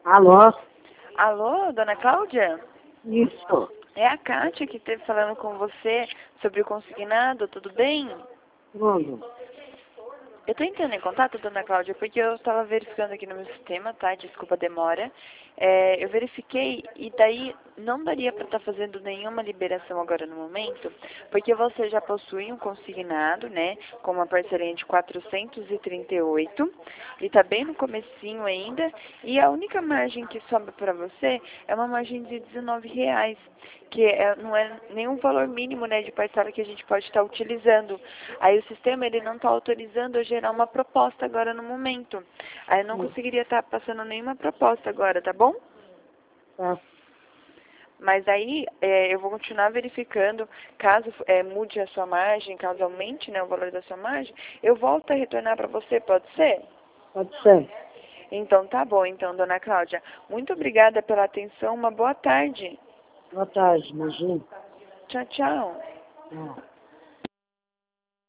Alô? Alô, dona Cláudia? Isso. É a Kátia que esteve falando com você sobre o consignado, tudo bem? Tudo. Eu estou entrando em contato, dona Cláudia, porque eu estava verificando aqui no meu sistema, tá? Desculpa a demora. Eu verifiquei e daí não daria para estar fazendo nenhuma liberação agora no momento, porque você já possui um consignado, né? Com uma parceria de 438 e está bem no comecinho ainda. E a única margem que sobra para você é uma margem de R$19, que não é nenhum valor mínimo, né, de parcela que a gente pode estar utilizando. Aí o sistema ele não está autorizando eu gerar uma proposta agora no momento. Aí eu não conseguiria estar passando nenhuma proposta agora, tá bom? Tá. Mas aí eu vou continuar verificando, caso mude a sua margem, caso aumente, né, o valor da sua margem, eu volto a retornar para você, pode ser? Pode ser. Então tá bom, então, dona Cláudia. Muito obrigada pela atenção, uma boa tarde. Boa tarde, imagina. Tchau, tchau. Ah.